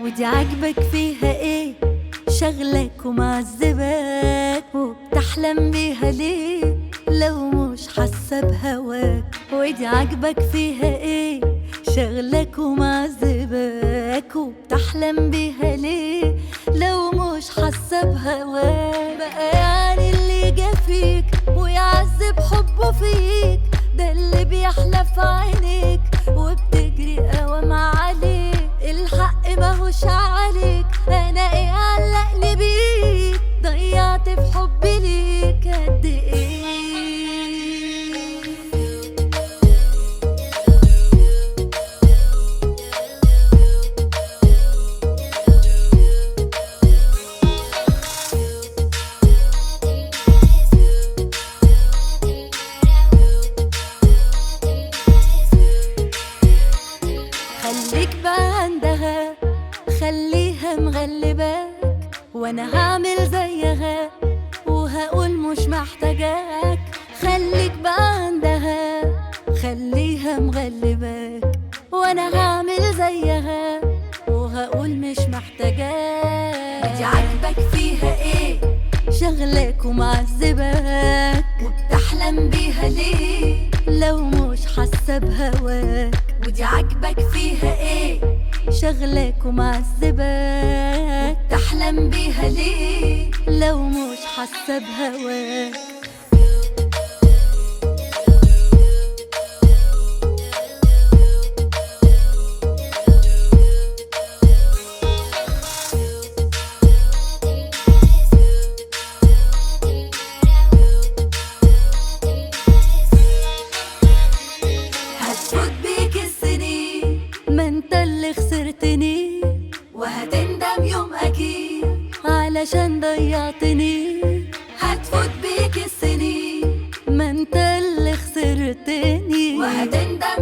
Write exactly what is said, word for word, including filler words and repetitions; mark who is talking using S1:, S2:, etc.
S1: ودي عاجبك فيها ايه؟ شغلك ومعذبك وبتحلم بيها ليه لو مش حاسه بهواك؟ ودي عاجبك فيها ايه؟ شغلك ومعذبك وبتحلم بيها ليه لو مش حاسه بهواك؟ بقى يعني اللي جا فيك ويعذب حبه فيك ده اللي بيحلى في عينيك وبتجري قوام عليك؟ الحق ماهوش عليك، انا ايه علقني بيك؟ ضيعت في حبي ليك قد ايه؟ خليك بقى عندها، خليها مغلباك وانا هعمل زيها وهقول مش محتاجاك. خليك بقى عندها، خليها مغلباك وانا هعمل زيها وهقول مش محتاجاك. دي عاجبك فيها ايه؟ شغلك ومعذبك وبتحلم بيها ليه لو مش حاسه بهواك؟ ودي عاجبك فيها ايه؟ شغلك ومعذبك وبتحلم بيها ليه لو مش حاسه بهواك؟ هتفوت بيك السنين ما انت اللي خسرتني وهتندم يوم اكيد علشان ضيعتني. هتفوت بيك السنين ما انت اللي خسرتني وهتندم